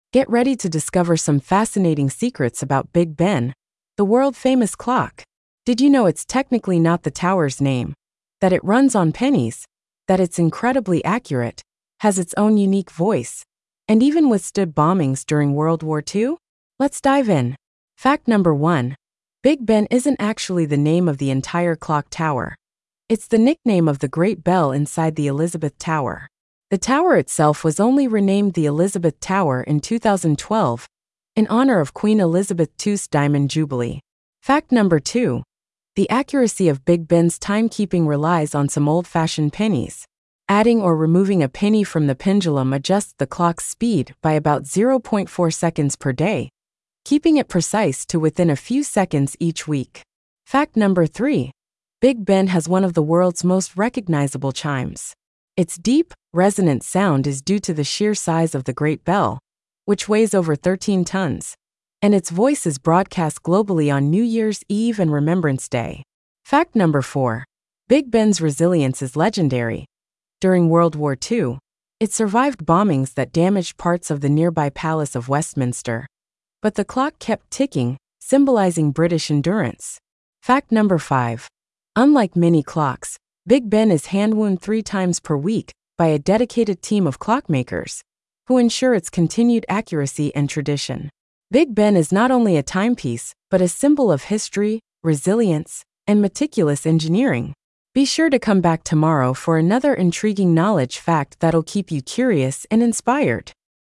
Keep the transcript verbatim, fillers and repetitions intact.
Get ready to discover some fascinating secrets about Big Ben, the world-famous clock. Did you know it's technically not the tower's name? That it runs on pennies? That it's incredibly accurate, has its own unique voice, and even withstood bombings during World War Two? Let's dive in. Fact number one. Big Ben isn't actually the name of the entire clock tower. It's the nickname of the Great Bell inside the Elizabeth Tower. The tower itself was only renamed the Elizabeth Tower in two thousand twelve, in honor of Queen Elizabeth the Second's Diamond Jubilee. Fact number two. The accuracy of Big Ben's timekeeping relies on some old-fashioned pennies. Adding or removing a penny from the pendulum adjusts the clock's speed by about zero point four seconds per day, keeping it precise to within a few seconds each week. Fact number three. Big Ben has one of the world's most recognizable chimes. Its deep, resonant sound is due to the sheer size of the Great Bell, which weighs over thirteen tons, and its voice is broadcast globally on New Year's Eve and Remembrance Day. Fact number four. Big Ben's resilience is legendary. During World War Two, it survived bombings that damaged parts of the nearby Palace of Westminster. But the clock kept ticking, symbolizing British endurance. Fact number five. Unlike many clocks, Big Ben is hand-wound three times per week by a dedicated team of clockmakers, who ensure its continued accuracy and tradition. Big Ben is not only a timepiece, but a symbol of history, resilience, and meticulous engineering. Be sure to come back tomorrow for another intriguing knowledge fact that'll keep you curious and inspired.